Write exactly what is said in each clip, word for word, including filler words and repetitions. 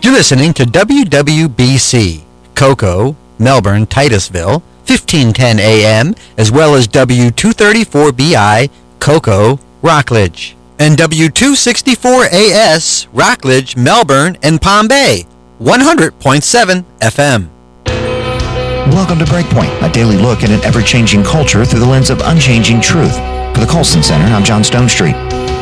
You're listening to W W B C, Cocoa, Melbourne, Titusville, fifteen ten A M, as well as W two thirty-four B I, Cocoa, Rockledge, and W two sixty-four A S, Rockledge, Melbourne, and Palm Bay, one hundred point seven F M. Welcome to Breakpoint, a daily look at an ever-changing culture through the lens of unchanging truth. For the Colson Center, I'm John Stonestreet.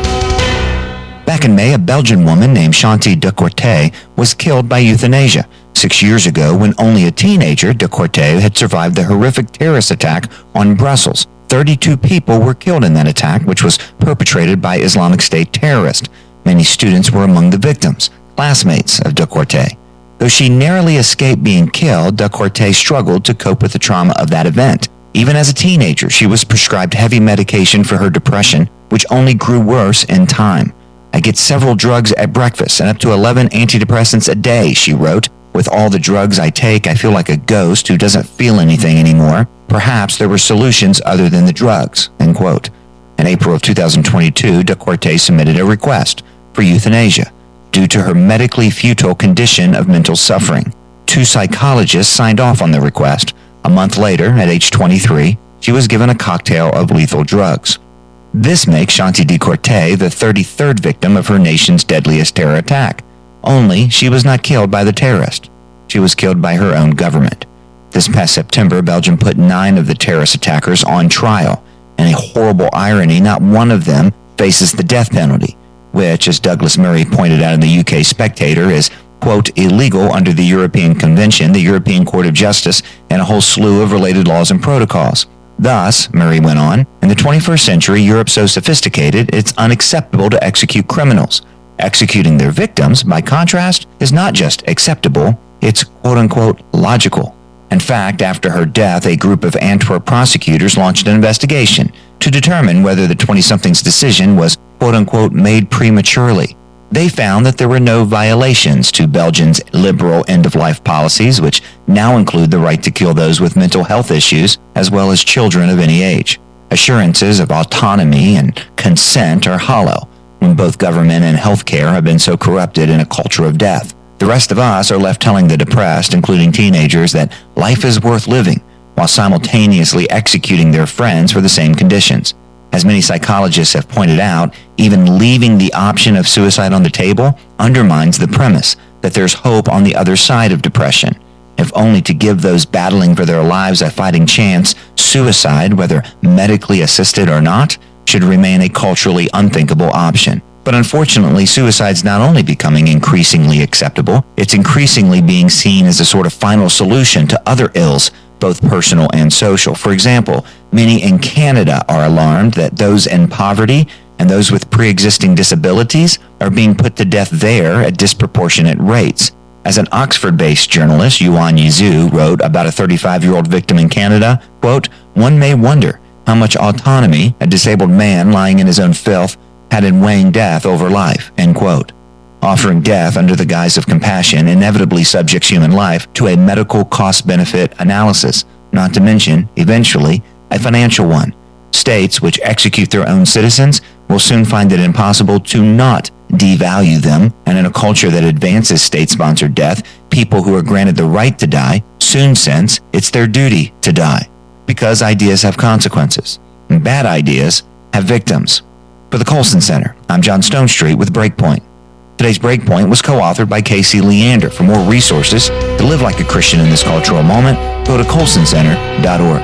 Back in May, a Belgian woman named Chanty de Courtet was killed by euthanasia. Six years ago, when only a teenager, de Courtet had survived the horrific terrorist attack on Brussels. thirty-two people were killed in that attack, which was perpetrated by Islamic State terrorists. Many students were among the victims, classmates of de Courtet. Though she narrowly escaped being killed, de Courtet struggled to cope with the trauma of that event. Even as a teenager, she was prescribed heavy medication for her depression, which only grew worse in time. I get several drugs at breakfast and up to eleven antidepressants a day, she wrote. With all the drugs I take, I feel like a ghost who doesn't feel anything anymore. Perhaps there were solutions other than the drugs, end quote. In April of two thousand twenty-two, de Courtet submitted a request for euthanasia due to her medically futile condition of mental suffering. Two psychologists signed off on the request. A month later, at age twenty-three, she was given a cocktail of lethal drugs. This makes Chanty de Courtet the thirty-third victim of her nation's deadliest terror attack. Only she was not killed by the terrorist. She was killed by her own government. This past September, Belgium put nine of the terrorist attackers on trial. In a horrible irony, not one of them faces the death penalty, which, as Douglas Murray pointed out in the U K Spectator, is, quote, illegal under the European Convention, the European Court of Justice, and a whole slew of related laws and protocols. Thus, Murray went on, in the twenty-first century, Europe's so sophisticated, it's unacceptable to execute criminals. Executing their victims, by contrast, is not just acceptable, it's quote-unquote logical. In fact, after her death, a group of Antwerp prosecutors launched an investigation to determine whether the twenty-something's decision was quote-unquote made prematurely. They found that there were no violations to Belgium's liberal end-of-life policies, which now include the right to kill those with mental health issues, as well as children of any age. Assurances of autonomy and consent are hollow, when both government and healthcare have been so corrupted in a culture of death. The rest of us are left telling the depressed, including teenagers, that life is worth living, while simultaneously executing their friends for the same conditions. As many psychologists have pointed out, even leaving the option of suicide on the table undermines the premise that there's hope on the other side of depression. If only to give those battling for their lives a fighting chance, suicide, whether medically assisted or not, should remain a culturally unthinkable option. But unfortunately, suicide's not only becoming increasingly acceptable, it's increasingly being seen as a sort of final solution to other ills, both personal and social. For example, many in Canada are alarmed that those in poverty and those with pre-existing disabilities are being put to death there at disproportionate rates. As an Oxford-based journalist, Yuan Yizu, wrote about a thirty-five-year-old victim in Canada, quote, one may wonder how much autonomy a disabled man lying in his own filth had in weighing death over life, end quote. Offering death under the guise of compassion inevitably subjects human life to a medical cost-benefit analysis, not to mention, eventually, a financial one. States which execute their own citizens will soon find it impossible to not devalue them, and in a culture that advances state-sponsored death, people who are granted the right to die soon sense it's their duty to die, because ideas have consequences, and bad ideas have victims. For the Colson Center, I'm John Stonestreet with Breakpoint. Today's Breakpoint was co-authored by Casey Leander. For more resources to live like a Christian in this cultural moment, go to colson center dot org.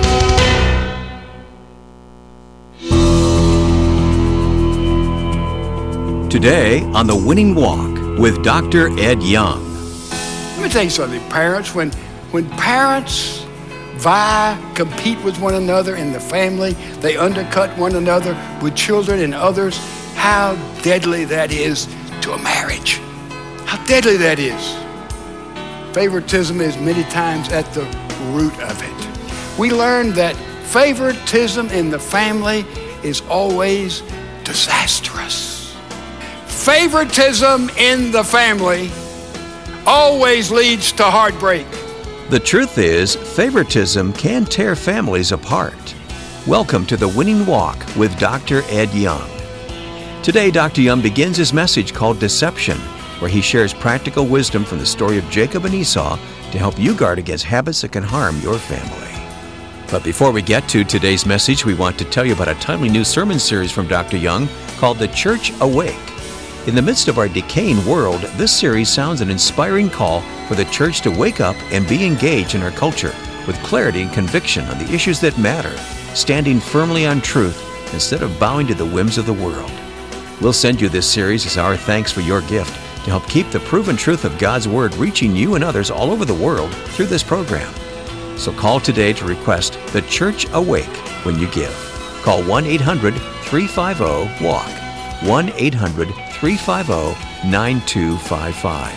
Today on The Winning Walk with Doctor Ed Young. Let me tell you something, parents. When, when parents vie, compete with one another in the family, they undercut one another with children and others, how deadly that is to a marriage. How deadly that is. Favoritism is many times at the root of it. We learned that favoritism in the family is always disastrous. Favoritism in the family always leads to heartbreak. The truth is, favoritism can tear families apart. Welcome to The Winning Walk with Doctor Ed Young. Today, Doctor Young begins his message called Deception, where he shares practical wisdom from the story of Jacob and Esau to help you guard against habits that can harm your family. But before we get to today's message, we want to tell you about a timely new sermon series from Doctor Young called The Church Awake. In the midst of our decaying world, this series sounds an inspiring call for the church to wake up and be engaged in our culture with clarity and conviction on the issues that matter, standing firmly on truth instead of bowing to the whims of the world. We'll send you this series as our thanks for your gift to help keep the proven truth of God's Word reaching you and others all over the world through this program. So call today to request The Church Awake when you give. Call one eight hundred, three five zero, W A L K, one eight hundred, three five zero, nine two five five.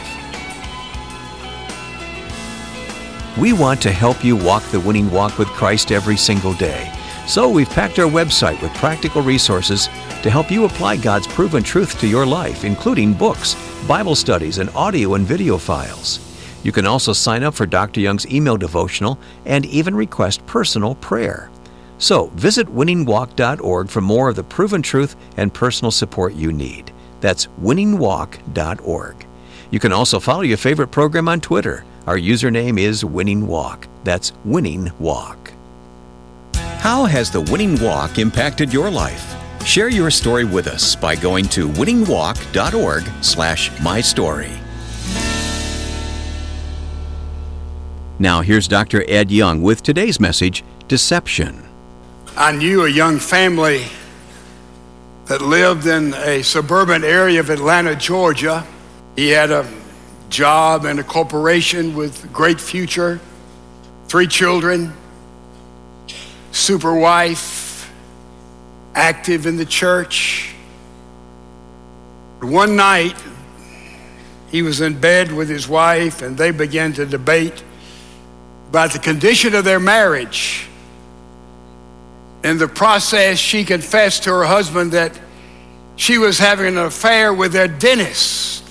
We want to help you walk the winning walk with Christ every single day. So we've packed our website with practical resources to help you apply God's proven truth to your life, including books, Bible studies, and audio and video files. You can also sign up for Doctor Young's email devotional and even request personal prayer. So visit winning walk dot org for more of the proven truth and personal support you need. That's winning walk dot org. You can also follow your favorite program on Twitter. Our username is Winning Walk. That's Winning Walk. How has the Winning Walk impacted your life? Share your story with us by going to winning walk dot org slash my story. Now here's Doctor Ed Young with today's message, Deception. I knew a young family that lived in a suburban area of Atlanta, Georgia. He had a job in a corporation with great future, three children, super wife, active in the church. One night, he was in bed with his wife, and they began to debate about the condition of their marriage. In the process, she confessed to her husband that she was having an affair with their dentist.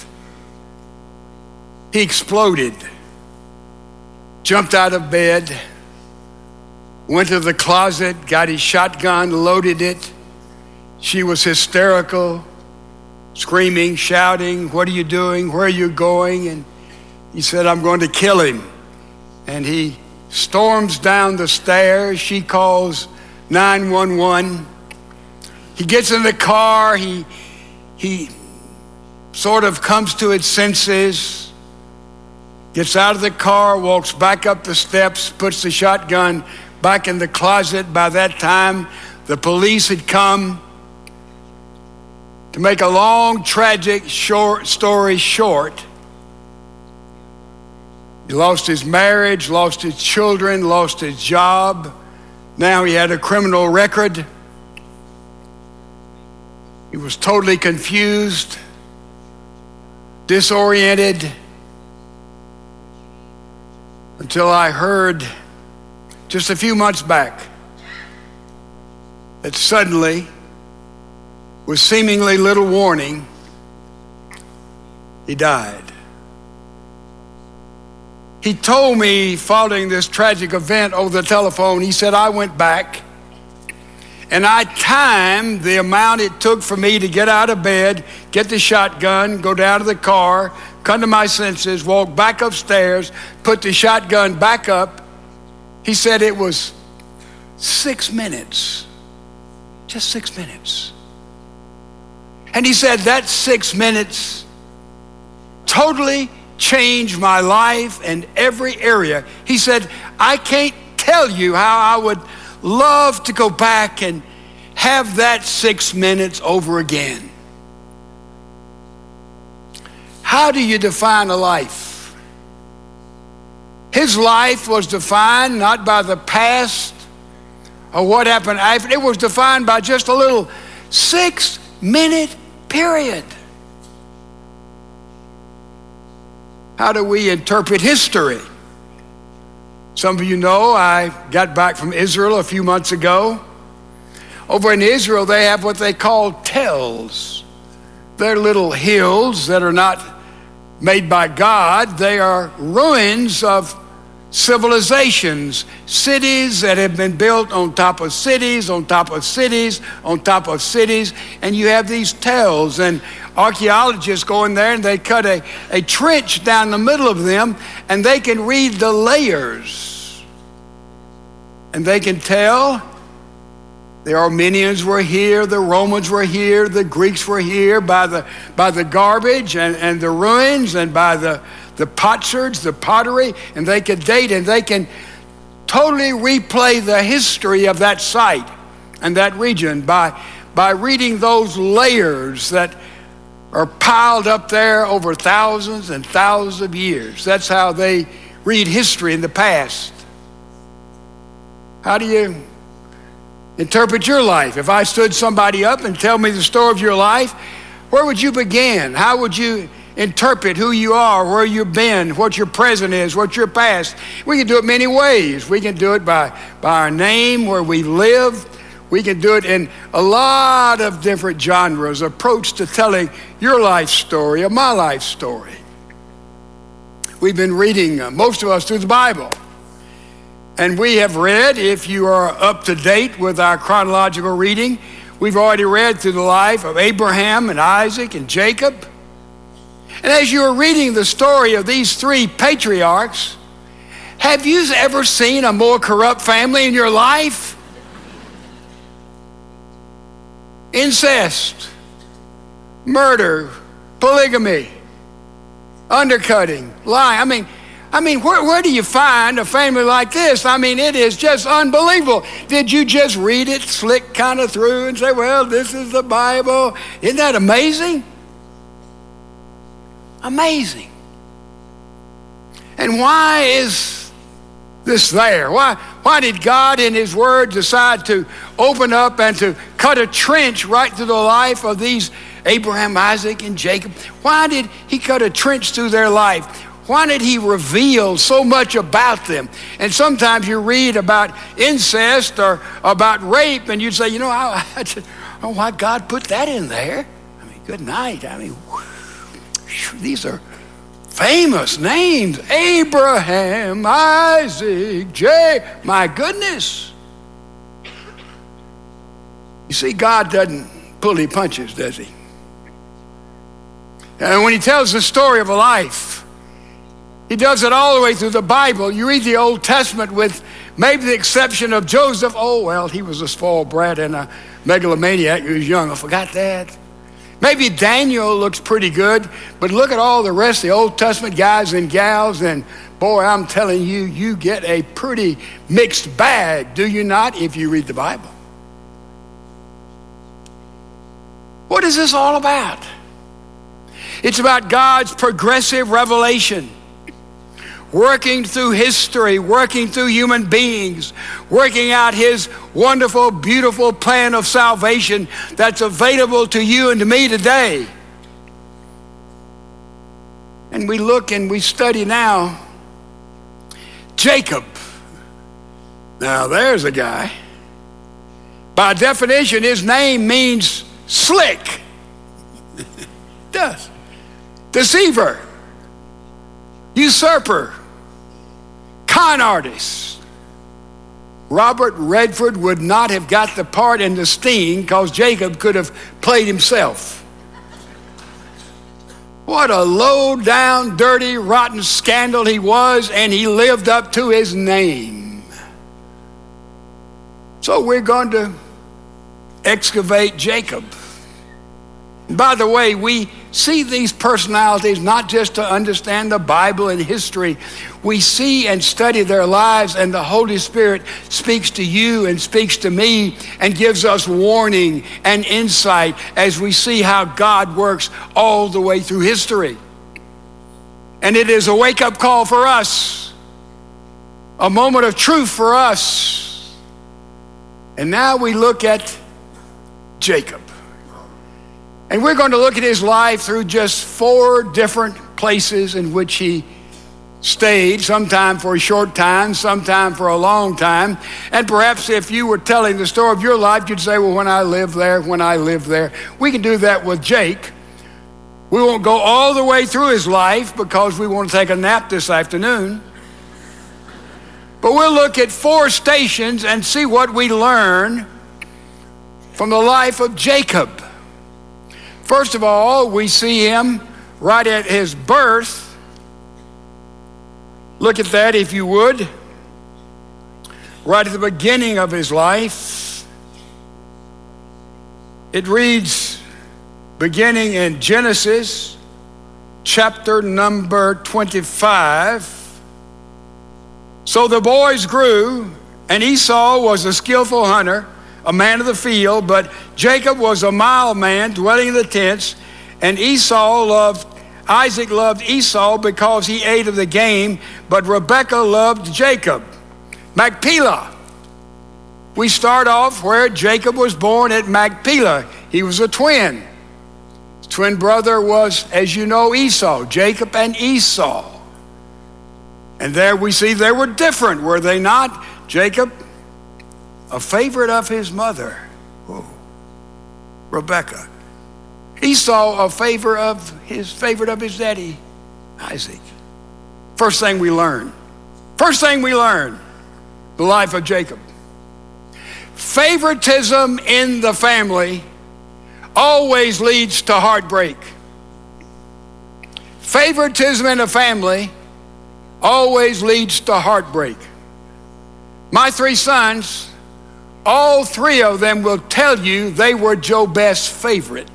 He exploded, jumped out of bed, went to the closet, got his shotgun, loaded it. She was hysterical, screaming, shouting, "What are you doing? Where are you going?" And he said, "I'm going to kill him." And he storms down the stairs. She calls nine one one. He gets in the car. He, he sort of comes to his senses, gets out of the car, walks back up the steps, puts the shotgun back in the closet. By that time, the police had come. To make a long, tragic short story short, he lost his marriage, lost his children, lost his job. Now he had a criminal record. He was totally confused, disoriented, until I heard just a few months back that suddenly, with seemingly little warning, he died. He told me following this tragic event over the telephone, he said, "I went back and I timed the amount it took for me to get out of bed, get the shotgun, go down to the car, come to my senses, walk back upstairs, put the shotgun back up." He said it was six minutes, just six minutes. And he said that six minutes totally changed my life in every area. He said, "I can't tell you how I would love to go back and have that six minutes over again." How do you define a life? His life was defined not by the past or what happened after. It was defined by just a little six-minute period. How do we interpret history? Some of you know I got back from Israel a few months ago. Over in Israel, they have what they call tells. They're little hills that are not made by God. They are ruins of civilizations, cities that have been built on top of cities, on top of cities, on top of cities, and you have these tells, and archaeologists go in there and they cut a, a trench down the middle of them, and they can read the layers. And they can tell the Armenians were here, the Romans were here, the Greeks were here by the, by the garbage and, and the ruins and by the, the potsherds, the pottery, and they can date and they can totally replay the history of that site and that region by, by reading those layers that are piled up there over thousands and thousands of years. That's how they read history in the past. How do you interpret your life? If I stood somebody up and tell me the story of your life, where would you begin? How would you interpret who you are, where you've been, what your present is, what your past? We can do it many ways. We can do it by, by our name, where we live. We can do it in a lot of different genres, approach to telling your life story or my life story. We've been reading, uh, most of us, through the Bible. And we have read, if you are up to date with our chronological reading, we've already read through the life of Abraham and Isaac and Jacob. And as you are reading the story of these three patriarchs, have you ever seen a more corrupt family in your life? Incest, murder, polygamy, undercutting, lying. I mean, I mean, where, where do you find a family like this? I mean, it is just unbelievable. Did you just read it, slick kind of through and say, well, this is the Bible? Isn't that amazing? Amazing. And why is this there? Why, why did God in His Word decide to open up and to cut a trench right through the life of these Abraham, Isaac, and Jacob? Why did He cut a trench through their life? Why did He reveal so much about them? And sometimes you read about incest or about rape, and you'd say, you know, I, I just, oh, why God put that in there? I mean, good night. I mean, whew, these are famous names. Abraham, Isaac, Jacob. My goodness. You see, God doesn't pull any punches, does He? And when He tells the story of a life, He does it all the way through the Bible. You read the Old Testament with maybe the exception of Joseph. Oh, well, he was a spoiled brat and a megalomaniac who was young. I forgot that. Maybe Daniel looks pretty good, but look at all the rest of the Old Testament guys and gals, and boy, I'm telling you, you get a pretty mixed bag, do you not, if you read the Bible? What is this all about? It's about God's progressive revelation, working through history, working through human beings, working out His wonderful, beautiful plan of salvation that's available to you and to me today. And we look and we study now Jacob. Now there's a guy. By definition, his name means slick. It does. Deceiver. Usurper. Con artist. Robert Redford would not have got the part in The Sting because Jacob could have played himself. What a low down, dirty, rotten scandal he was, and he lived up to his name. So we're going to excavate Jacob. By the way, we see these personalities not just to understand the Bible and history. We see and study their lives, and the Holy Spirit speaks to you and speaks to me and gives us warning and insight as we see how God works all the way through history. And it is a wake-up call for us, a moment of truth for us. And now we look at Jacob. And we're going to look at his life through just four different places in which he stayed, sometime for a short time, sometime for a long time. And perhaps if you were telling the story of your life, you'd say, well, when I lived there, when I lived there. We can do that with Jake. We won't go all the way through his life because we want to take a nap this afternoon. But we'll look at four stations and see what we learn from the life of Jacob. First of all, we see him right at his birth. Look at that, if you would. Right at the beginning of his life. It reads, beginning in Genesis, chapter number twenty-five. So the boys grew, and Esau was a skillful hunter, a man of the field, but Jacob was a mild man, dwelling in the tents, and Esau loved, Isaac loved Esau because he ate of the game, but Rebekah loved Jacob. Machpelah. We start off where Jacob was born at Machpelah. He was a twin. His twin brother was, as you know, Esau, Jacob and Esau. And there we see they were different, were they not? Jacob, a favorite of his mother, whoa, Rebekah. Esau, a favor of his favorite of his daddy, Isaac. First thing we learn. First thing we learn, the life of Jacob. Favoritism in the family always leads to heartbreak. Favoritism in a family always leads to heartbreak. My three sons, all three of them will tell you they were Joe Best's favorite.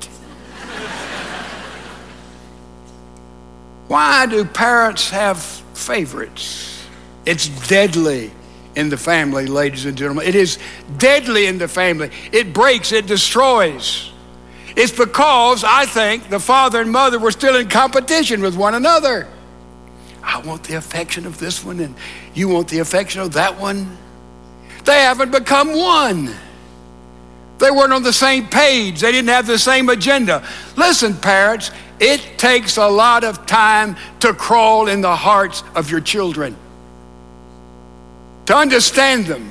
Why do parents have favorites? It's deadly in the family, ladies and gentlemen. It is deadly in the family. It breaks, it destroys. It's because I think the father and mother were still in competition with one another. I want the affection of this one, and you want the affection of that one. They haven't become one. They weren't on the same page. They didn't have the same agenda. Listen, parents, it takes a lot of time to crawl in the hearts of your children, to understand them.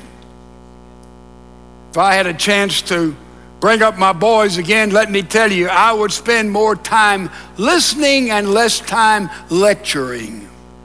If I had a chance to bring up my boys again, let me tell you, I would spend more time listening and less time lecturing.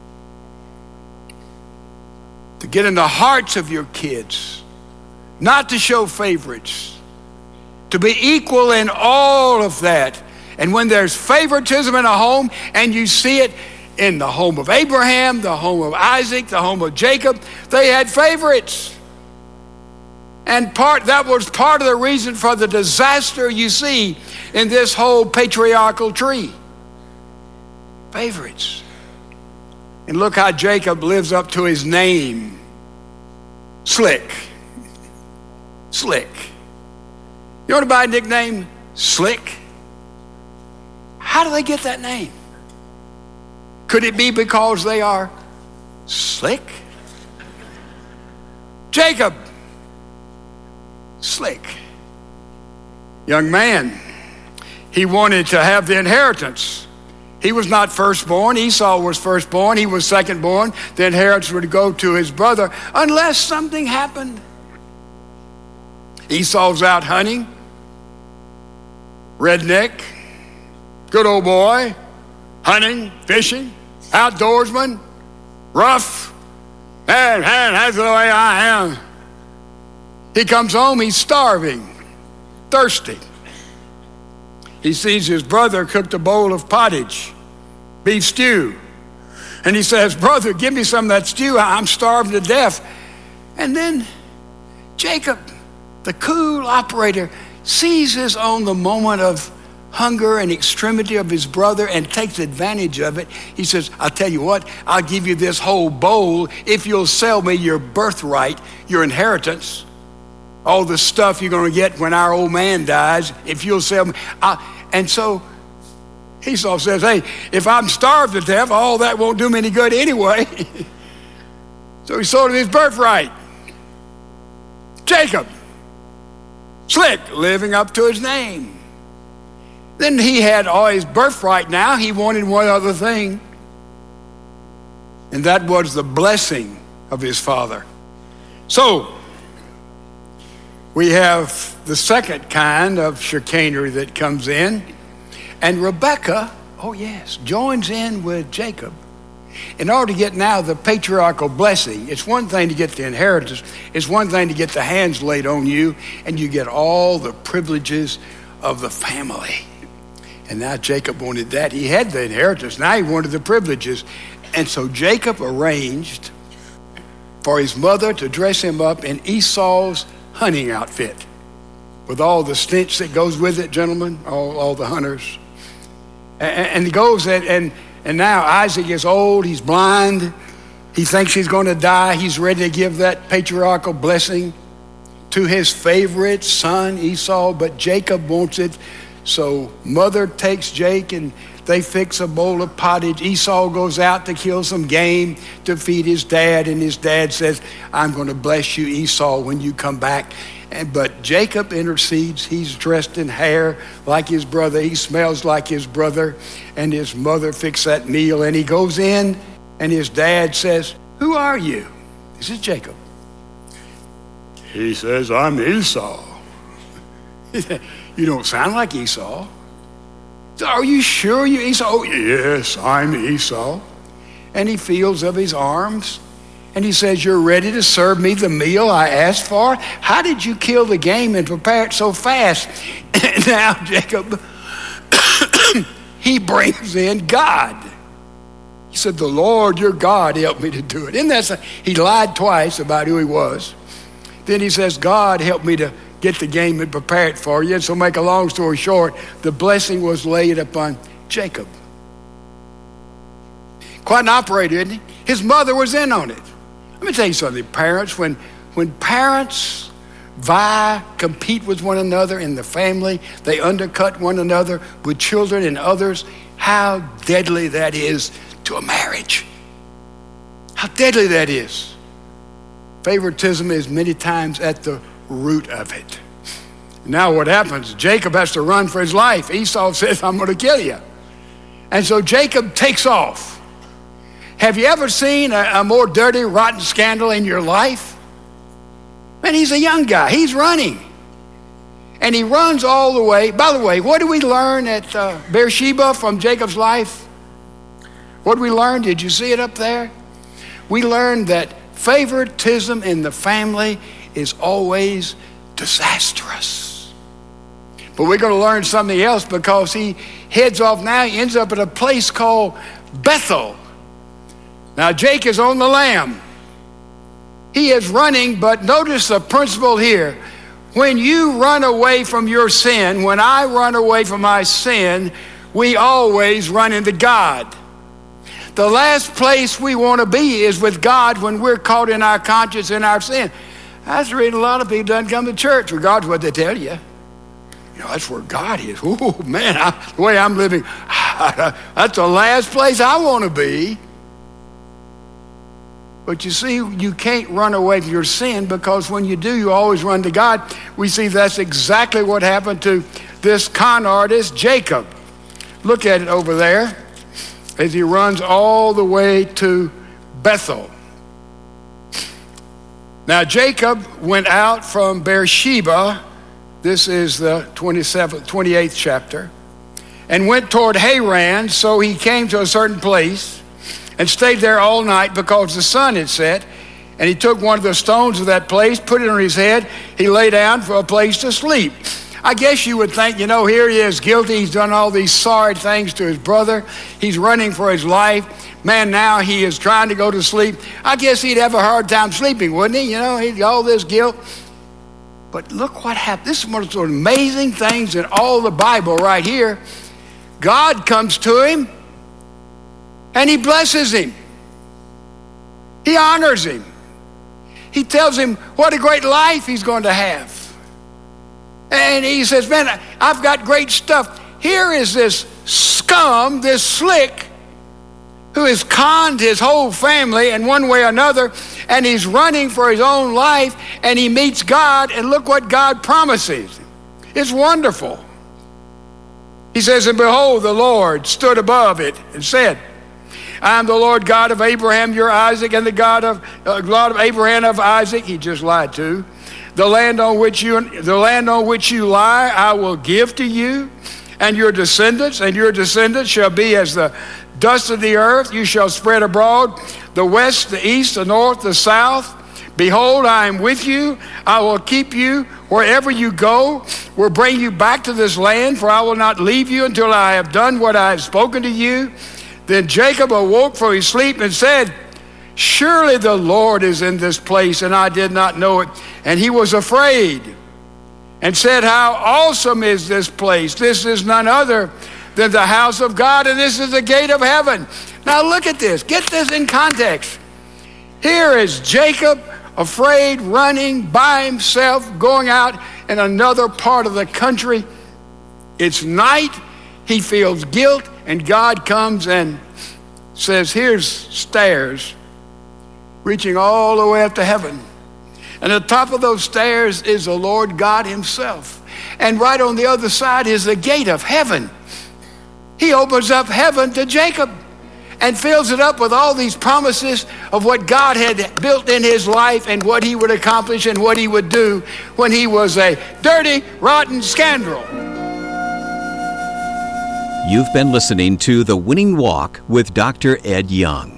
To get in the hearts of your kids, not to show favorites, to be equal in all of that. And when there's favoritism in a home, and you see it in the home of Abraham, the home of Isaac, the home of Jacob, they had favorites. And part that was part of the reason for the disaster you see in this whole patriarchal tree. Favorites. And look how Jacob lives up to his name. Slick. Slick. You want to buy a nickname? Slick. How do they get that name? Could it be because they are slick? Jacob. Slick. Young man. He wanted to have the inheritance. He was not firstborn. Esau was firstborn. He was secondborn. The inheritance would go to his brother unless something happened. Esau's out hunting. Redneck. Good old boy. Hunting, fishing, outdoorsman. Rough. Man, man, that's the way I am. He comes home, he's starving, thirsty. He sees his brother cooked a bowl of pottage, beef stew. And he says, brother, give me some of that stew. I'm starving to death. And then Jacob, the cool operator, seizes on the moment of hunger and extremity of his brother and takes advantage of it. He says, I'll tell you what, I'll give you this whole bowl if you'll sell me your birthright, your inheritance. All the stuff you're going to get when our old man dies, if you'll sell me. I, and so Esau says, hey, if I'm starved to death, all that won't do me any good anyway. So he sold him his birthright. Jacob, slick, living up to his name. Then he had all his birthright now. He wanted one other thing, and that was the blessing of his father. So we have the second kind of chicanery that comes in. And Rebekah, oh yes, joins in with Jacob In order to get now the patriarchal blessing, it's one thing to get the inheritance. It's one thing to get the hands laid on you, and you get all the privileges of the family. And now Jacob wanted that. He had the inheritance. Now he wanted the privileges. And so Jacob arranged for his mother to dress him up in Esau's hunting outfit, with all the stench that goes with it, gentlemen, all, all the hunters. And, and he goes, and, and, and now Isaac is old, he's blind, he thinks he's going to die. He's ready to give that patriarchal blessing to his favorite son, Esau, but Jacob wants it. So mother takes Jake and they fix a bowl of pottage. Esau goes out to kill some game to feed his dad, and his dad says, I'm going to bless you, Esau, when you come back. And, but Jacob intercedes. He's dressed in hair like his brother. He smells like his brother, and his mother fixed that meal, and he goes in, and his dad says, who are you? This is Jacob. He says, I'm Esau. You don't sound like Esau. Are you sure you're Esau? Oh, yes, I'm Esau. And he feels of his arms, and he says, you're ready to serve me the meal I asked for? How did you kill the game and prepare it so fast? Now, Jacob, he brings in God. He said, the Lord your God helped me to do it. Isn't that something? He lied twice about who he was. Then he says, God helped me to get the game and prepare it for you. And so make a long story short, the blessing was laid upon Jacob. Quite an operator, isn't he? His mother was in on it. Let me tell you something, parents. When, when parents vie, compete with one another in the family, they undercut one another with children and others, how deadly that is to a marriage. How deadly that is. Favoritism is many times at the root of it. Now what happens? Jacob has to run for his life. Esau says, I'm going to kill you. And so Jacob takes off. Have you ever seen a, a more dirty, rotten scandal in your life? Man, he's a young guy. He's running. And he runs all the way. By the way, what did we learn at uh, Beersheba from Jacob's life? What did we learn? Did you see it up there? We learned that favoritism in the family is always disastrous. But we're going to learn something else, because he heads off now. He ends up at a place called Bethel. Now Jake is on the lamb. He is running, but notice the principle here. When you run away from your sin, when I run away from my sin, we always run into God. The last place we want to be is with God when we're caught in our conscience and our sin. That's the reason a lot of people don't come to church, regardless of what they tell you. You know, that's where God is. Oh, man, I, the way I'm living, that's the last place I want to be. But you see, you can't run away from your sin, because when you do, you always run to God. We see that's exactly what happened to this con artist, Jacob. Look at it over there as he runs all the way to Bethel. Now Jacob went out from Beersheba, this is the twenty-seventh, twenty-eighth chapter, and went toward Haran. So he came to a certain place and stayed there all night, because the sun had set. And he took one of the stones of that place, put it on his head. He lay down for a place to sleep. I guess you would think, you know, here he is guilty. He's done all these sorry things to his brother. He's running for his life. Man, now he is trying to go to sleep. I guess he'd have a hard time sleeping, wouldn't he? You know, he'd got all this guilt. But look what happened. This is one of the amazing things in all the Bible right here. God comes to him and he blesses him. He honors him. He tells him what a great life he's going to have. And he says, man, I've got great stuff. Here is this scum, this slick, who has conned his whole family in one way or another, and he's running for his own life, and he meets God, and look what God promises. It's wonderful. He says, and behold, the Lord stood above it and said, I am the Lord God of Abraham, your Isaac, and the God of uh, God of Abraham of Isaac. He just lied to. The land on which you the land on which you lie, I will give to you, and your descendants, and your descendants shall be as the dust of the earth you shall spread abroad, the west, the east, the north, the south. Behold, I am with you. I will keep you wherever you go, will bring you back to this land, for I will not leave you until I have done what I have spoken to you. Then Jacob awoke from his sleep and said, surely the Lord is in this place, and I did not know it. And he was afraid and said, how awesome is this place? This is none other than the house of God, and this is the gate of heaven. Now look at this. Get this in context. Here is Jacob, afraid, running by himself, going out in another part of the country. It's night. He feels guilt, and God comes and says, here's stairs reaching all the way up to heaven. And at the top of those stairs is the Lord God himself. And right on the other side is the gate of heaven. He opens up heaven to Jacob and fills it up with all these promises of what God had built in his life and what he would accomplish and what he would do when he was a dirty, rotten scoundrel. You've been listening to The Winning Walk with Doctor Ed Young.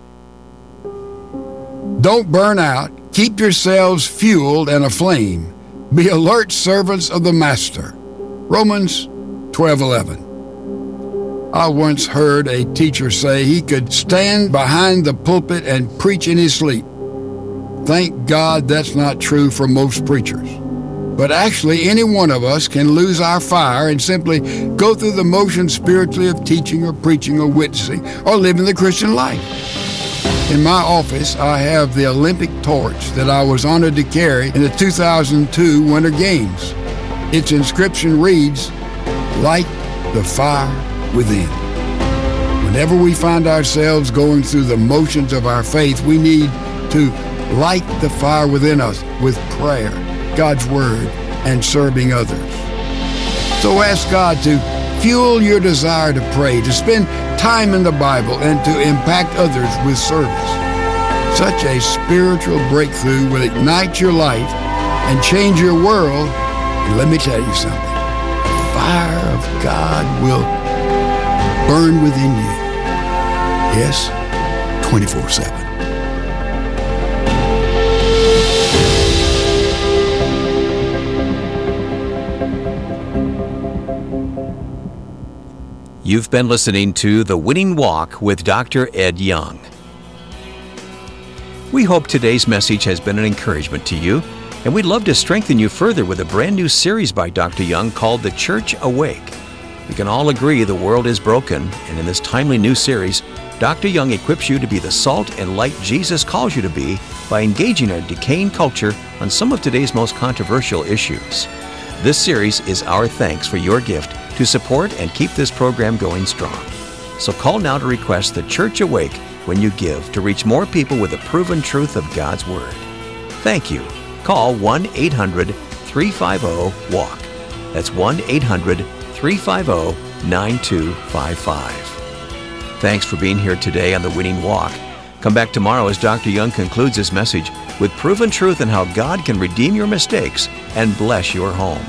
Don't burn out. Keep yourselves fueled and aflame. Be alert servants of the Master. Romans twelve eleven. I once heard a teacher say he could stand behind the pulpit and preach in his sleep. Thank God that's not true for most preachers. But actually, any one of us can lose our fire and simply go through the motions spiritually of teaching or preaching or witnessing or living the Christian life. In my office, I have the Olympic torch that I was honored to carry in the two thousand two Winter Games. Its inscription reads, light the fire within. Whenever we find ourselves going through the motions of our faith, we need to light the fire within us with prayer, God's Word, and serving others. So ask God to fuel your desire to pray, to spend time in the Bible, and to impact others with service. Such a spiritual breakthrough will ignite your life and change your world. And let me tell you something, the fire of God will burn within you. Yes, twenty-four seven. You've been listening to The Winning Walk with Doctor Ed Young. We hope today's message has been an encouragement to you, and we'd love to strengthen you further with a brand new series by Doctor Young called The Church Awake. We can all agree the world is broken, and in this timely new series, Doctor Young equips you to be the salt and light Jesus calls you to be by engaging a decaying culture on some of today's most controversial issues. This series is our thanks for your gift to support and keep this program going strong. So call now to request The Church Awake when you give to reach more people with the proven truth of God's Word. Thank you. Call one eight hundred three five zero walk. That's one eight hundred three five zero nine two five five. Thanks for being here today on The Winning Walk. Come back tomorrow as Doctor Young concludes his message with proven truth on how God can redeem your mistakes and bless your home.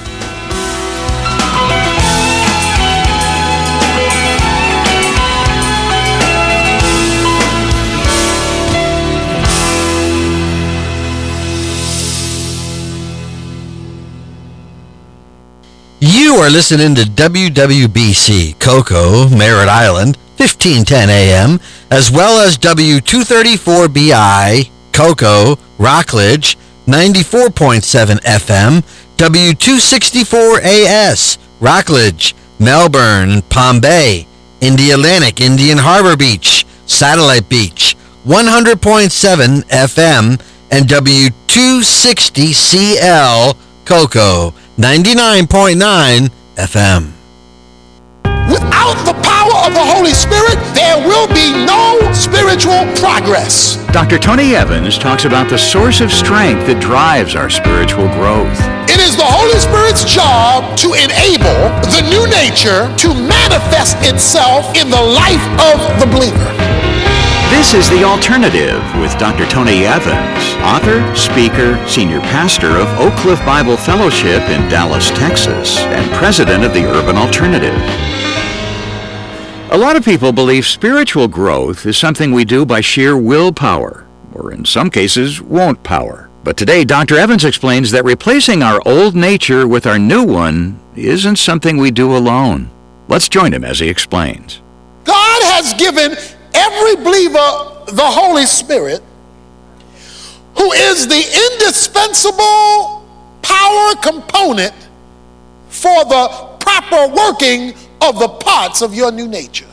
You are listening to W W B C, Cocoa, Merritt Island, fifteen ten A M, as well as W two thirty-four B I, Cocoa, Rockledge, ninety-four point seven F M, W two sixty-four A S, Rockledge, Melbourne, Palm Bay, Indialantic, Indian Harbor Beach, Satellite Beach, one hundred point seven F M, and W two sixty C L, Cocoa, ninety-nine point nine F M. Without the power of the Holy Spirit, there will be no spiritual progress. Doctor Tony Evans talks about the source of strength that drives our spiritual growth. It is the Holy Spirit's job to enable the new nature to manifest itself in the life of the believer. This is The Alternative with Doctor Tony Evans, author, speaker, senior pastor of Oak Cliff Bible Fellowship in Dallas, Texas, and president of the Urban Alternative. A lot of people believe spiritual growth is something we do by sheer willpower, or in some cases, won't power. But today, Doctor Evans explains that replacing our old nature with our new one isn't something we do alone. Let's join him as he explains. God has given every believer the Holy Spirit, who is the indispensable power component for the proper working of the parts of your new nature.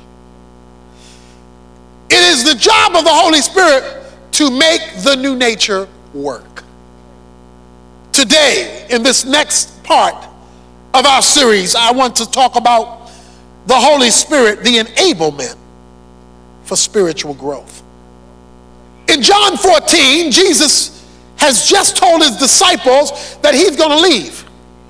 It is the job of the Holy Spirit to make the new nature work. Today, in this next part of our series, I want to talk about the Holy Spirit, the enablement for spiritual growth. In John fourteen, Jesus has just told his disciples that he's going to leave.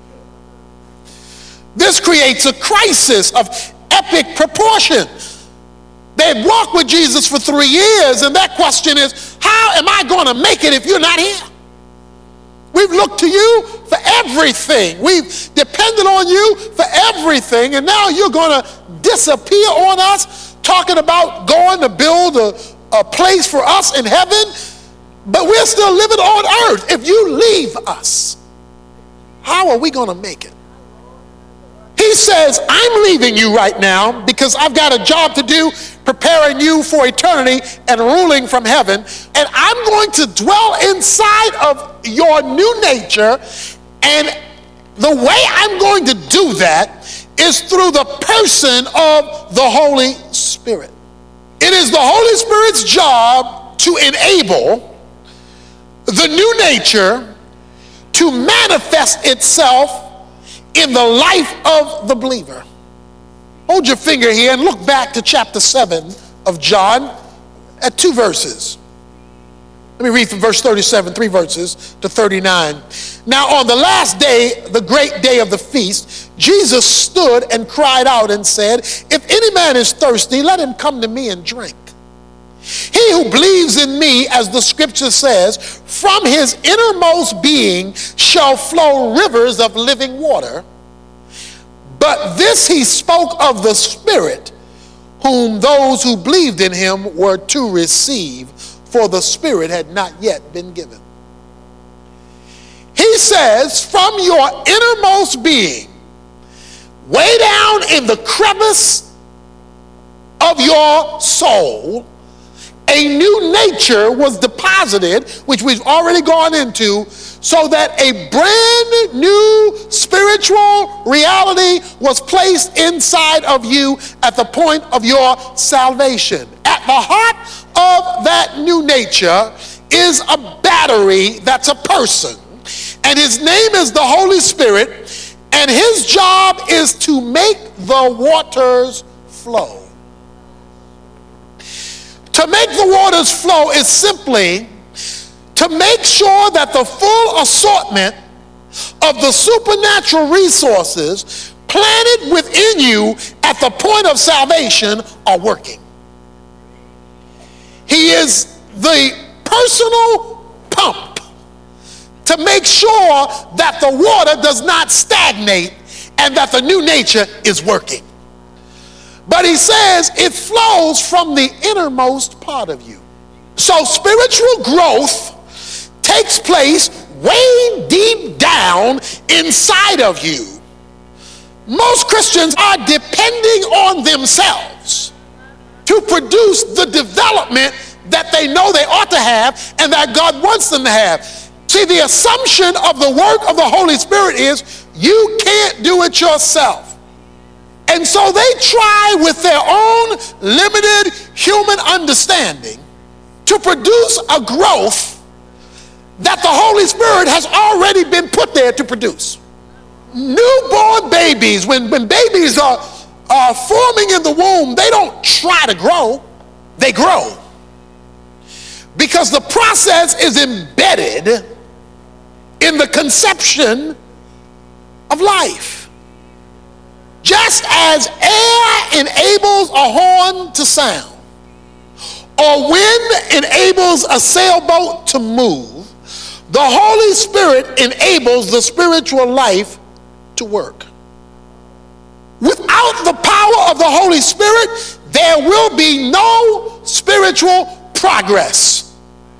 This creates a crisis of epic proportion. They've walked with Jesus for three years, and that question is, how am I going to make it if you're not here? We've looked to you for everything. We've depended on you for everything, and now you're going to disappear on us, talking about going to build a, a place for us in heaven, but we're still living on earth. If you leave us, how are we going to make it? He says, I'm leaving you right now because I've got a job to do preparing you for eternity and ruling from heaven. And I'm going to dwell inside of your new nature. And the way I'm going to do that is through the person of the Holy Spirit. It is the Holy Spirit's job to enable the new nature to manifest itself in the life of the believer. Hold your finger here and look back to chapter seven of John at two verses. Let me read from verse thirty-seven, three verses to thirty-nine. Now on the last day, the great day of the feast, Jesus stood and cried out and said, if any man is thirsty, let him come to me and drink. He who believes in me, as the scripture says, from his innermost being shall flow rivers of living water. But this he spoke of the Spirit, whom those who believed in him were to receive, for the Spirit had not yet been given. He says, from your innermost being, way down in the crevice of your soul, a new nature was deposited, which we've already gone into, so that a brand new spiritual reality was placed inside of you at the point of your salvation. At the heart of that new nature is a battery that's a person, and his name is the Holy Spirit, and his job is to make the waters flow. To make the waters flow is simply to make sure that the full assortment of the supernatural resources planted within you at the point of salvation are working. He is the personal pump to make sure that the water does not stagnate and that the new nature is working. But he says it flows from the innermost part of you. So spiritual growth takes place way deep down inside of you. Most Christians are depending on themselves to produce the development that they know they ought to have and that God wants them to have. See, the assumption of the work of the Holy Spirit is you can't do it yourself. And so they try with their own limited human understanding to produce a growth that the Holy Spirit has already been put there to produce. Newborn babies, when, when babies are, are forming in the womb, they don't try to grow, they grow. Because the process is embedded in the conception of life. Just as air enables a horn to sound, or wind enables a sailboat to move, the Holy Spirit enables the spiritual life to work. Without the power of the Holy Spirit, there will be no spiritual progress.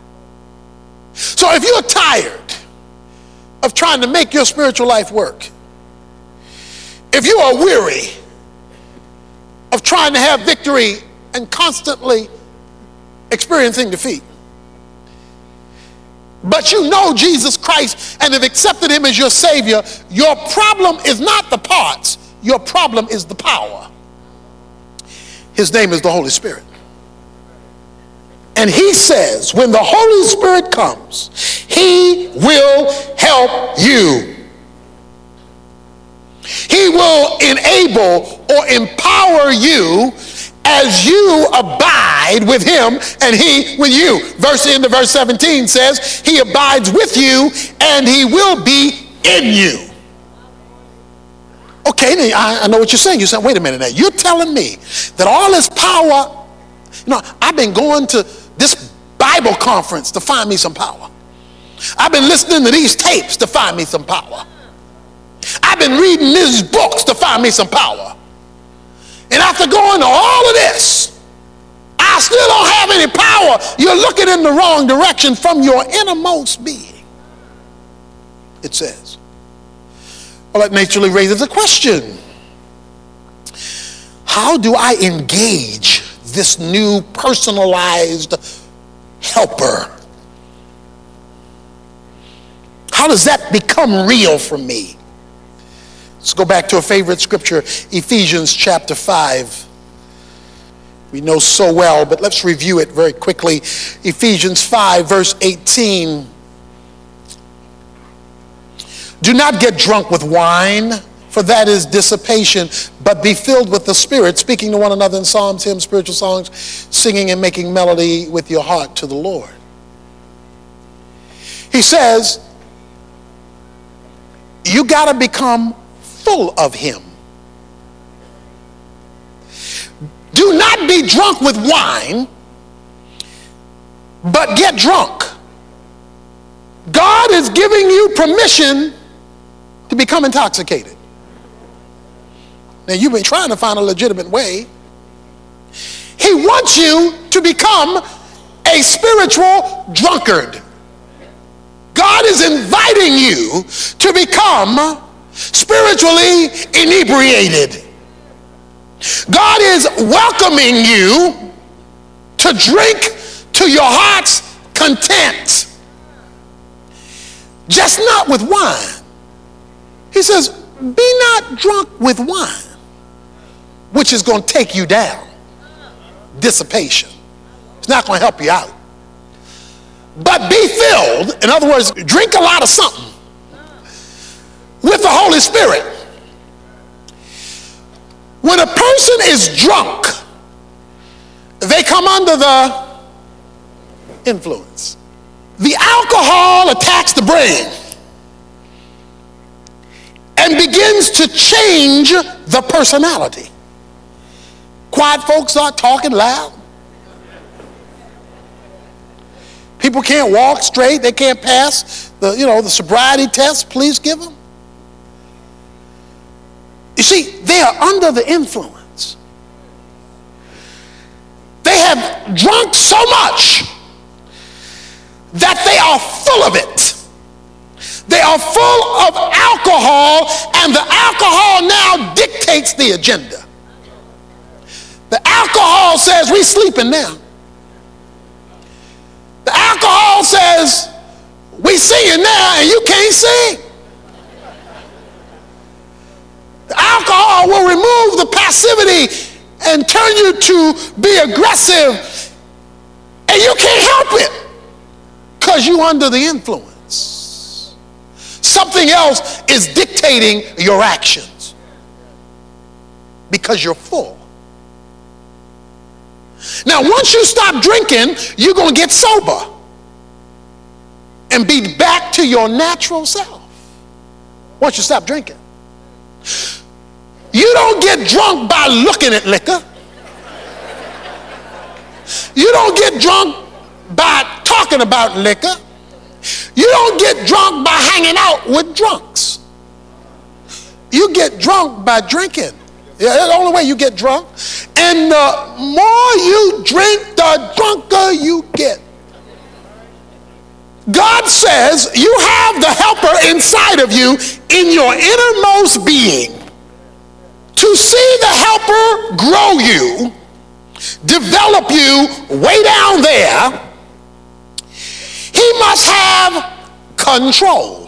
So if you're tired of trying to make your spiritual life work, if you are weary of trying to have victory and constantly experiencing defeat, but you know Jesus Christ and have accepted him as your Savior, your problem is not the parts, your problem is the power. His name is the Holy Spirit. And he says, when the Holy Spirit comes, he will help you. He will enable or empower you as you abide with him and he with you. Verse into verse seventeen says, he abides with you and he will be in you. Okay, I know what you're saying. You're saying, wait a minute now. You're telling me that all this power, you know, I've been going to this Bible conference to find me some power. I've been listening to these tapes to find me some power. I've been reading these books to find me some power. And after going to all of this, I still don't have any power. You're looking in the wrong direction from your innermost being, it says. Well, that naturally raises a question. How do I engage this new personalized helper? How does that become real for me? Let's go back to a favorite scripture, Ephesians chapter five. We know so well, but let's review it very quickly. Ephesians five, verse eighteen. Do not get drunk with wine, for that is dissipation, but be filled with the Spirit, speaking to one another in psalms, hymns, spiritual songs, singing and making melody with your heart to the Lord. He says, you got to become full of him. Do not be drunk with wine, but get drunk. God is giving you permission to become intoxicated. Now, you've been trying to find a legitimate way. He wants you to become a spiritual drunkard. God is inviting you to become spiritually inebriated. God is welcoming you to drink to your heart's content. Just not with wine. He says, be not drunk with wine, which is going to take you down. Dissipation. It's not going to help you out. But be filled, in other words, drink a lot of something, with the Holy Spirit. When a person is drunk, they come under the influence. The alcohol attacks the brain and begins to change the personality. Quiet folks start talking loud. People can't walk straight. They can't pass the, you know, the sobriety test. Please give them. You see, they are under the influence. They have drunk so much that they are full of it. They are full of alcohol, and the alcohol now dictates the agenda. The alcohol says, we sleeping now. The alcohol says, we singing now, and you can't sing. The alcohol will remove the passivity and turn you to be aggressive, and you can't help it because you're under the influence. Something else is dictating your actions because you're full. Now, once you stop drinking, you're going to get sober and be back to your natural self. Once you stop drinking. You don't get drunk by looking at liquor. You don't get drunk by talking about liquor. You don't get drunk by hanging out with drunks. You get drunk by drinking. Yeah, that's the only way you get drunk. And the more you drink, the drunker you get. God says you have the helper inside of you in your innermost being. To see the helper grow you, develop you way down there, he must have control.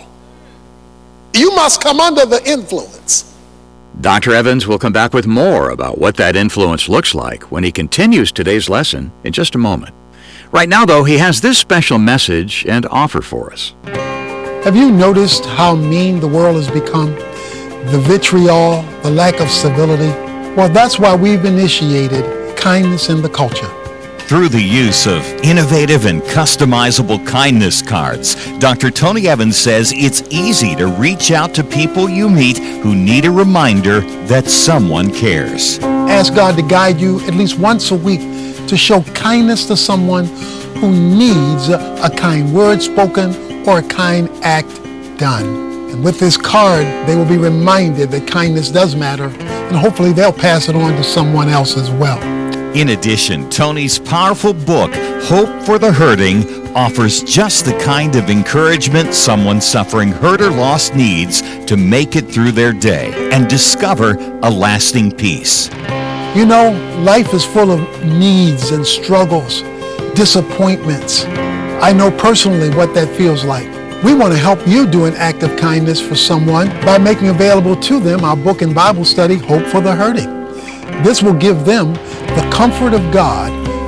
You must come under the influence. Doctor Evans will come back with more about what that influence looks like when he continues today's lesson in just a moment. Right now, though, he has this special message and offer for us. Have you noticed how mean the world has become? The vitriol, the lack of civility? Well, that's why we've initiated Kindness in the Culture. Through the use of innovative and customizable kindness cards, Doctor Tony Evans says it's easy to reach out to people you meet who need a reminder that someone cares. Ask God to guide you at least once a week to show kindness to someone who needs a kind word spoken or a kind act done. And with this card, they will be reminded that kindness does matter, and hopefully they'll pass it on to someone else as well. In addition, Tony's powerful book, Hope for the Hurting, offers just the kind of encouragement someone suffering hurt or loss needs to make it through their day and discover a lasting peace. You know, life is full of needs and struggles, disappointments. I know personally what that feels like. We want to help you do an act of kindness for someone by making available to them our book and Bible study, Hope for the Hurting. This will give them the comfort of God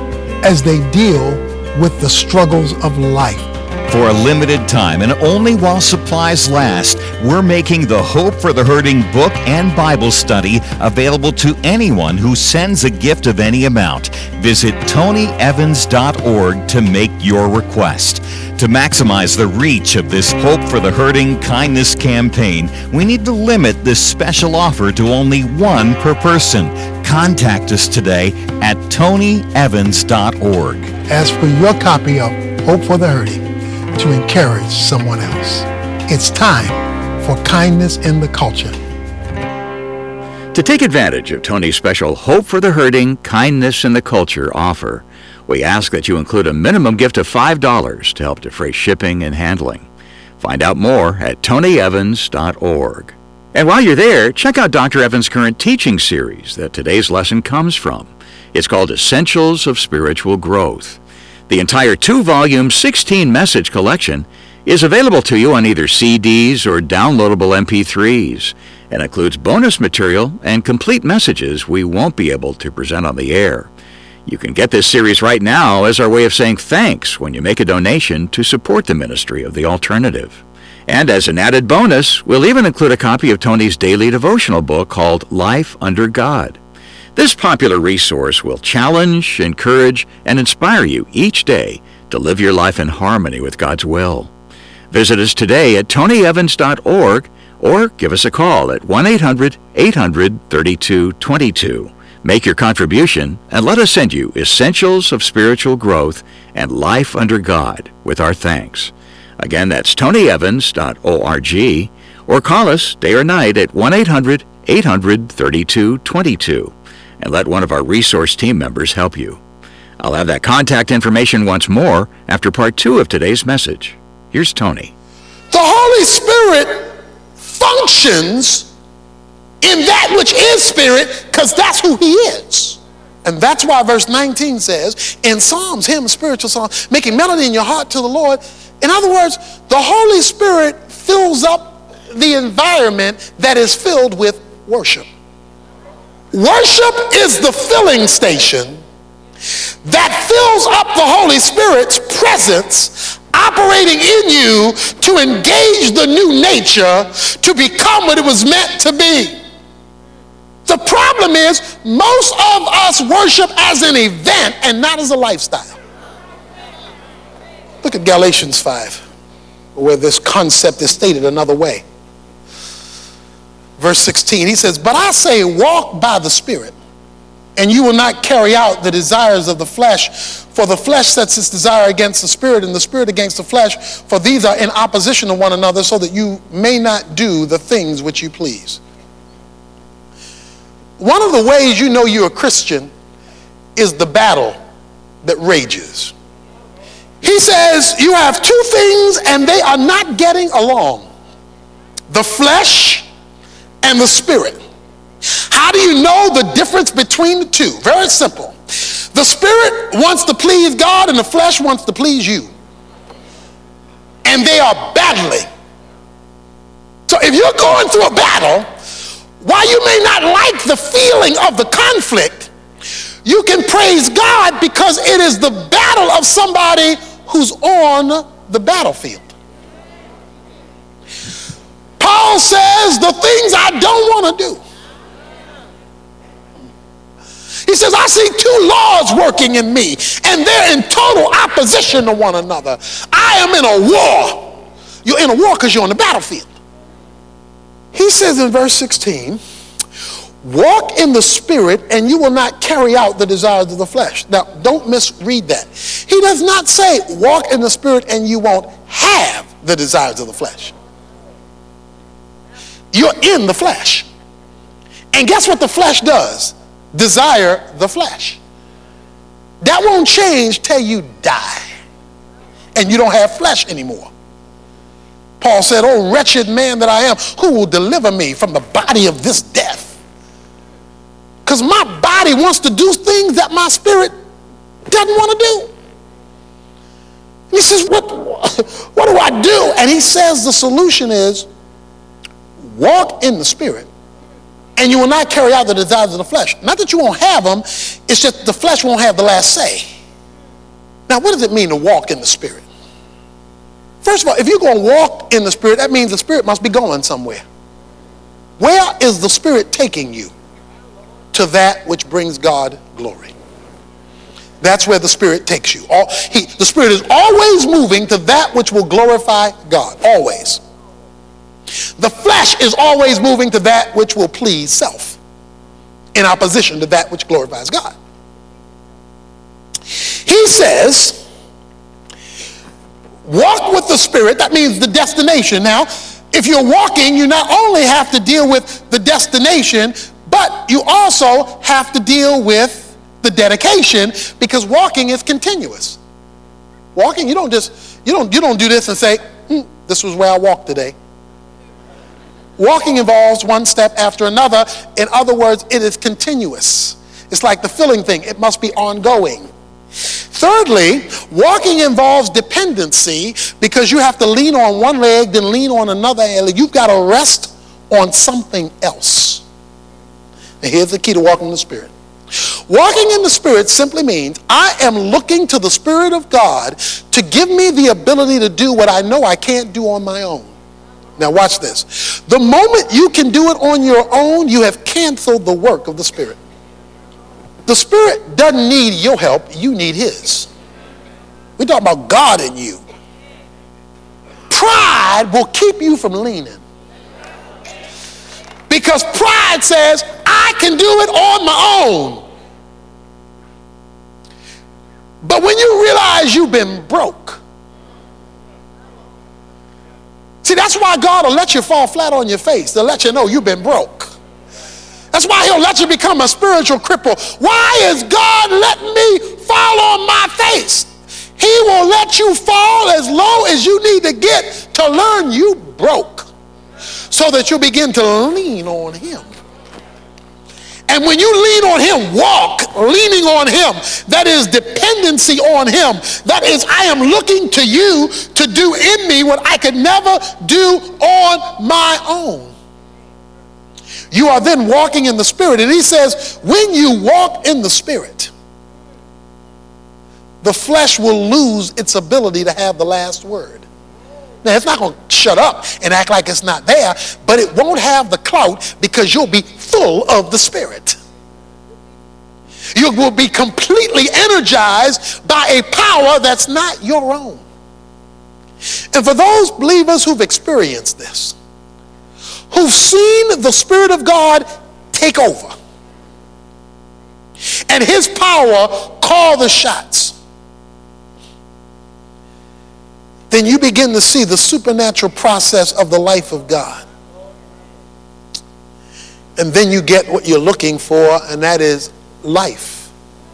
as they deal with the struggles of life. For a limited time and only while supplies last, we're making the Hope for the Hurting book and Bible study available to anyone who sends a gift of any amount. Visit tony evans dot org to make your request. To maximize the reach of this Hope for the Hurting kindness campaign, we need to limit this special offer to only one per person. Contact us today at tony evans dot org. Ask for your copy of Hope for the Hurting to encourage someone else. It's time for Kindness in the Culture. To take advantage of Tony's special Hope for the Hurting, Kindness in the Culture offer, we ask that you include a minimum gift of five dollars to help defray shipping and handling. Find out more at tony evans dot org. And while you're there, check out Doctor Evans' current teaching series that today's lesson comes from. It's called Essentials of Spiritual Growth. The entire two-volume, sixteen-message collection is available to you on either C Ds or downloadable M P threes and includes bonus material and complete messages we won't be able to present on the air. You can get this series right now as our way of saying thanks when you make a donation to support the ministry of The Alternative. And as an added bonus, we'll even include a copy of Tony's daily devotional book called Life Under God. This popular resource will challenge, encourage, and inspire you each day to live your life in harmony with God's will. Visit us today at tony evans dot org or give us a call at one eight hundred eight hundred thirty-two twenty-two. Make your contribution and let us send you Essentials of Spiritual Growth and Life Under God with our thanks. Again, that's tony evans dot org or call us day or night at one eight hundred eight hundred thirty-two twenty-two. And let one of our resource team members help you. I'll have that contact information once more after part two of today's message. Here's Tony. The Holy Spirit functions in that which is spirit because that's who he is. And that's why verse nineteen says, in psalms, hymns, spiritual songs, making melody in your heart to the Lord. In other words, the Holy Spirit fills up the environment that is filled with worship. Worship is the filling station that fills up the Holy Spirit's presence operating in you to engage the new nature to become what it was meant to be. The problem is most of us worship as an event and not as a lifestyle. Look at Galatians five, where this concept is stated another way. Verse sixteen, he says, but I say walk by the Spirit, and you will not carry out the desires of the flesh. For the flesh sets its desire against the Spirit, and the Spirit against the flesh. For these are in opposition to one another, so that you may not do the things which you please. one of the ways you know you're a Christian is the battle that rages. He says you have two things and they are not getting along: the flesh and the spirit. How do you know the difference between the two? Very simple. The spirit wants to please God and the flesh wants to please you. And they are battling. So if you're going through a battle, while you may not like the feeling of the conflict, you can praise God because it is the battle of somebody who's on the battlefield. Paul says the things I don't want to do. He says, I see two laws working in me, and they're in total opposition to one another. I am in a war. You're in a war because you're on the battlefield. He says in verse sixteen, walk in the spirit and you will not carry out the desires of the flesh. Now, don't misread that. He does not say walk in the spirit and you won't have the desires of the flesh. You're in the flesh. And guess what the flesh does? Desire the flesh. That won't change till you die and you don't have flesh anymore. Paul said, oh wretched man that I am, who will deliver me from the body of this death? Because my body wants to do things that my spirit doesn't want to do. He says, what, what do I do? And he says the solution is walk in the spirit and you will not carry out the desires of the flesh. Not that you won't have them, it's just the flesh won't have the last say. Now, what does it mean to walk in the spirit? First of all, if you're going to walk in the spirit, that means the spirit must be going somewhere. Where is the spirit taking you? To that which brings God glory. That's where the spirit takes you. All, he, the spirit is always moving to that which will glorify God. Always. The flesh is always moving to that which will please self, in opposition to that which glorifies God. He says, walk with the spirit. That means the destination. Now, if you're walking, you not only have to deal with the destination, but you also have to deal with the dedication, because walking is continuous. Walking, you don't just, you don't, you don't do this and say, hmm, this was where I walked today. Walking involves one step after another. In other words, it is continuous. It's like the filling thing. It must be ongoing. Thirdly, walking involves dependency, because you have to lean on one leg, then lean on another leg. You've got to rest on something else. And here's the key to walking in the Spirit. Walking in the Spirit simply means I am looking to the Spirit of God to give me the ability to do what I know I can't do on my own. Now watch this. The moment you can do it on your own, you have canceled the work of the Spirit. The Spirit doesn't need your help, you need His. We're talking about God in you. Pride will keep you from leaning. Because pride says, I can do it on my own. But when you realize you've been broke, see, that's why God will let you fall flat on your face, to let you know you've been broke. That's why He'll let you become a spiritual cripple. Why is God letting me fall on my face? He will let you fall as low as you need to get to learn you broke, so that you begin to lean on Him. And when you lean on Him, walk leaning on Him. That is dependency on Him. That is, I am looking to you to do in me what I could never do on my own. You are then walking in the Spirit. And He says, when you walk in the Spirit, the flesh will lose its ability to have the last word. Now, it's not going to shut up and act like it's not there, but it won't have the clout, because you'll be full of the Spirit. You will be completely energized by a power that's not your own. And for those believers who've experienced this, who've seen the Spirit of God take over and His power call the shots, then you begin to see the supernatural process of the life of God. And then you get what you're looking for, and that is life.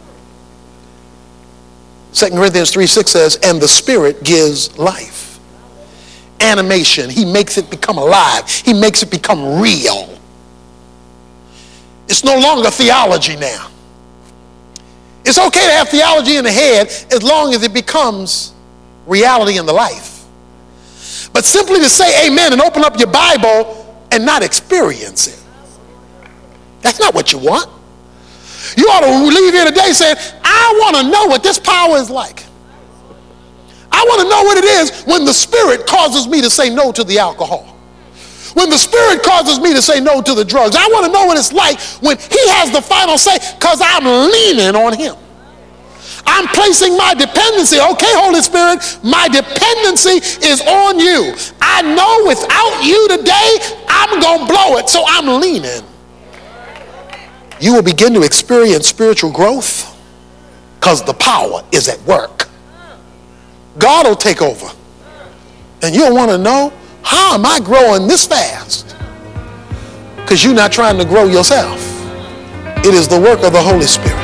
Second Corinthians three six says, and the Spirit gives life. Animation. He makes it become alive. He makes it become real. It's no longer theology now. It's okay to have theology in the head as long as it becomes reality in the life. But simply to say amen and open up your Bible and not experience it, that's not what you want. You ought to leave here today saying, I want to know what this power is like. I want to know what it is when the Spirit causes me to say no to the alcohol. When the Spirit causes me to say no to the drugs. I want to know what it's like when he has the final say, because I'm leaning on him. I'm placing my dependency. Okay, Holy Spirit, my dependency is on you. I know without you today, I'm going to blow it, so I'm leaning. You will begin to experience spiritual growth because the power is at work. God will take over. And you'll want to know, how am I growing this fast? Because you're not trying to grow yourself. It is the work of the Holy Spirit.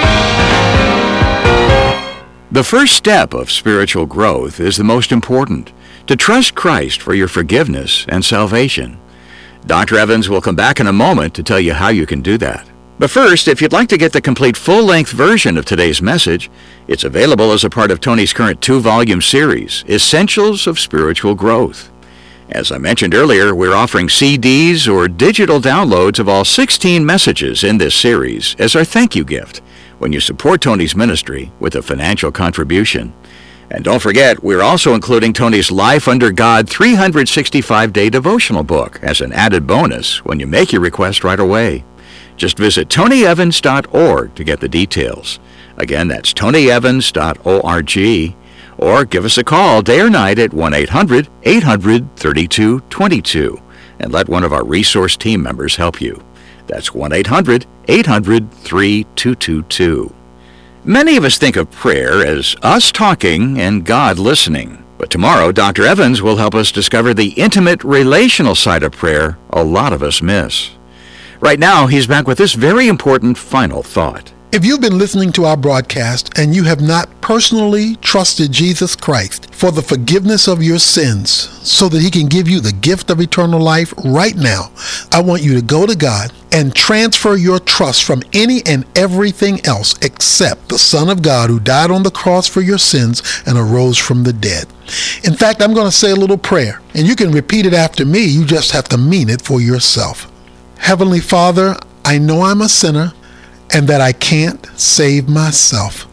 The first step of spiritual growth is the most important, to trust Christ for your forgiveness and salvation. Doctor Evans will come back in a moment to tell you how you can do that. But first, if you'd like to get the complete full-length version of today's message, it's available as a part of Tony's current two-volume series, Essentials of Spiritual Growth. As I mentioned earlier, we're offering C Ds or digital downloads of all sixteen messages in this series as our thank you gift when you support Tony's ministry with a financial contribution. And don't forget, we're also including Tony's Life Under God three hundred sixty-five day devotional book as an added bonus when you make your request right away. Just visit tony evans dot org to get the details. Again, that's tony evans dot org. Or give us a call day or night at one eight hundred eight hundred thirty-two twenty-two and let one of our resource team members help you. That's one eight hundred eight hundred thirty-two twenty-two. Many of us think of prayer as us talking and God listening. But tomorrow, Doctor Evans will help us discover the intimate relational side of prayer a lot of us miss. Right now, he's back with this very important final thought. If you've been listening to our broadcast and you have not personally trusted Jesus Christ for the forgiveness of your sins so that he can give you the gift of eternal life right now, I want you to go to God and transfer your trust from any and everything else except the Son of God who died on the cross for your sins and arose from the dead. In fact, I'm going to say a little prayer, and you can repeat it after me. You just have to mean it for yourself. Heavenly Father, I know I'm a sinner and that I can't save myself.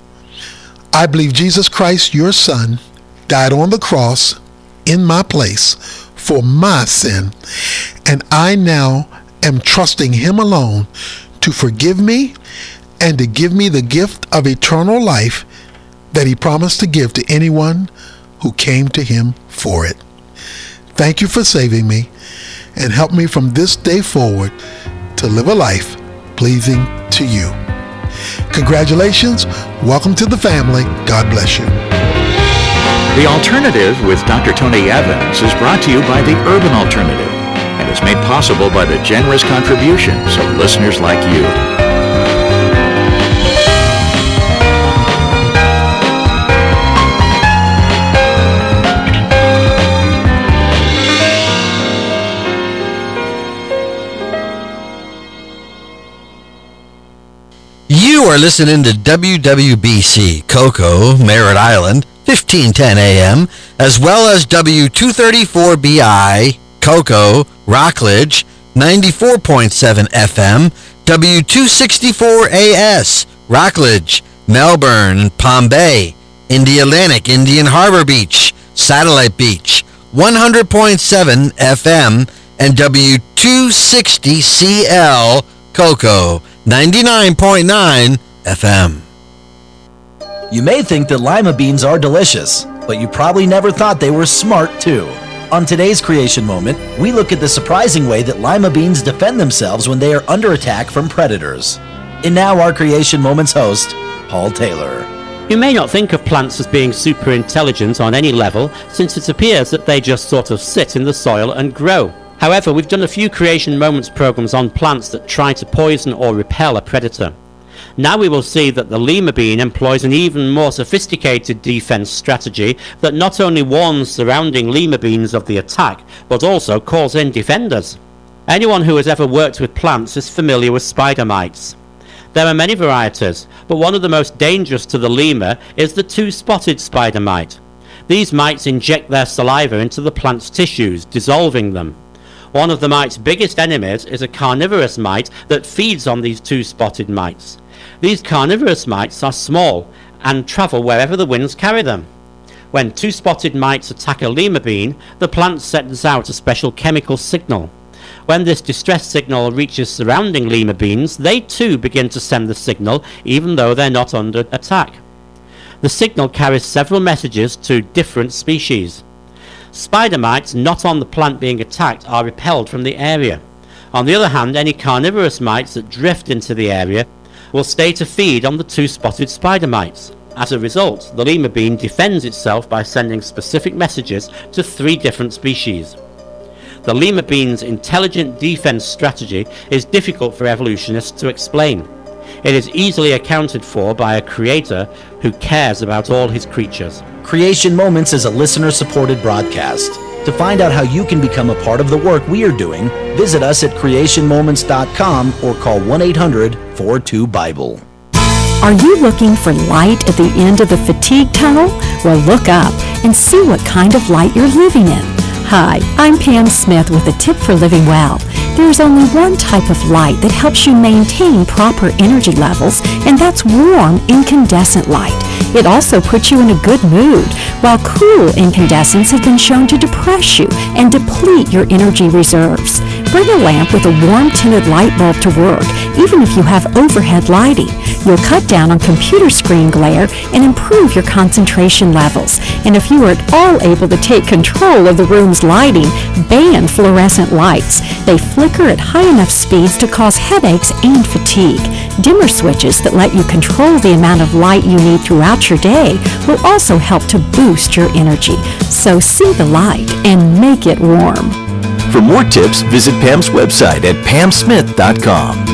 I believe Jesus Christ, your Son, died on the cross in my place for my sin, and I now am trusting him alone to forgive me and to give me the gift of eternal life that he promised to give to anyone who came to him for it. Thank you for saving me, and help me from this day forward to live a life pleasing to you. Congratulations. Welcome to the family. God bless you. The Alternative with Doctor Tony Evans is brought to you by the Urban Alternative and is made possible by the generous contributions of listeners like you. You are listening to W W B C, Cocoa, Merritt Island, fifteen ten A M, as well as W two thirty-four B I, Cocoa, Rockledge, ninety-four point seven F M, W two sixty-four A S, Rockledge, Melbourne, Palm Bay, Indialantic, Indian Harbor Beach, Satellite Beach, one hundred point seven F M, and W two sixty C L, Cocoa, ninety-nine point nine F M. You may think that lima beans are delicious, but you probably never thought they were smart too. On today's Creation Moment, we look at the surprising way that lima beans defend themselves when they are under attack from predators. And now our Creation Moment's host, Paul Taylor. You may not think of plants as being super intelligent on any level, since it appears that they just sort of sit in the soil and grow. However, we've done a few Creation Moments programs on plants that try to poison or repel a predator. Now we will see that the lima bean employs an even more sophisticated defense strategy that not only warns surrounding lima beans of the attack, but also calls in defenders. Anyone who has ever worked with plants is familiar with spider mites. There are many varieties, but one of the most dangerous to the lima is the two-spotted spider mite. These mites inject their saliva into the plant's tissues, dissolving them. One of the mite's biggest enemies is a carnivorous mite that feeds on these two-spotted mites. These carnivorous mites are small and travel wherever the winds carry them. When two-spotted mites attack a lima bean, the plant sends out a special chemical signal. When this distress signal reaches surrounding lima beans, they too begin to send the signal, even though they're not under attack. The signal carries several messages to different species. Spider mites not on the plant being attacked are repelled from the area. On the other hand, any carnivorous mites that drift into the area will stay to feed on the two-spotted spider mites. As a result, the lima bean defends itself by sending specific messages to three different species. The lima bean's intelligent defense strategy is difficult for evolutionists to explain. It is easily accounted for by a creator who cares about all his creatures. Creation Moments is a listener-supported broadcast. To find out how you can become a part of the work we are doing, visit us at creation moments dot com or call one eight hundred, four two, Bible. Are you looking for light at the end of the fatigue tunnel? Well, look up and see what kind of light you're living in. Hi, I'm Pam Smith with a tip for living well. There's only one type of light that helps you maintain proper energy levels, and that's warm, incandescent light. It also puts you in a good mood, while cool incandescents have been shown to depress you and deplete your energy reserves. Bring a lamp with a warm tinted light bulb to work, even if you have overhead lighting. You'll cut down on computer screen glare and improve your concentration levels. And if you are at all able to take control of the room's lighting, ban fluorescent lights. They flicker at high enough speeds to cause headaches and fatigue. Dimmer switches that let you control the amount of light you need throughout your day will also help to boost your energy. So see the light and make it warm. For more tips, visit Pam's website at pam smith dot com.